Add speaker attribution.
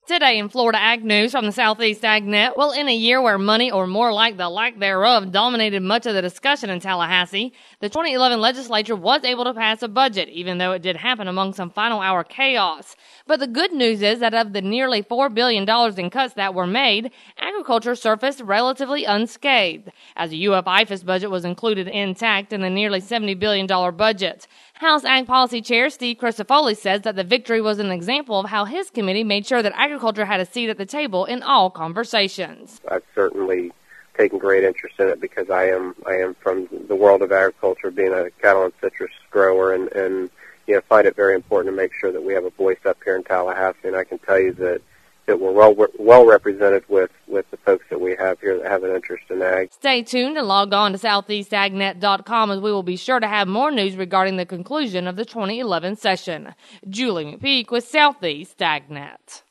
Speaker 1: Today in Florida Ag News from the Southeast AgNet, well, in a year where money, or more like the lack thereof, dominated much of the discussion in Tallahassee, the 2011 legislature was able to pass a budget, even though it did happen among some final hour chaos. But the good news is that of the nearly $4 billion in cuts that were made, agriculture surfaced relatively unscathed, as the UF-IFAS budget was included intact in the nearly $70 billion budget. House Ag Policy Chair Steve Crisafulli says that the victory was an example of how his committee made sure that agriculture had a seat at the table in all conversations.
Speaker 2: I've certainly taken great interest in it because I am from the world of agriculture, being a cattle and citrus grower, and find it very important to make sure that we have a voice up here in Tallahassee. And I can tell you that we're well represented with the folks that we have here that have an interest in ag.
Speaker 1: Stay tuned and log on to southeastagnet.com, as we will be sure to have more news regarding the conclusion of the 2011 session. Julie McPeak with Southeast AgNet.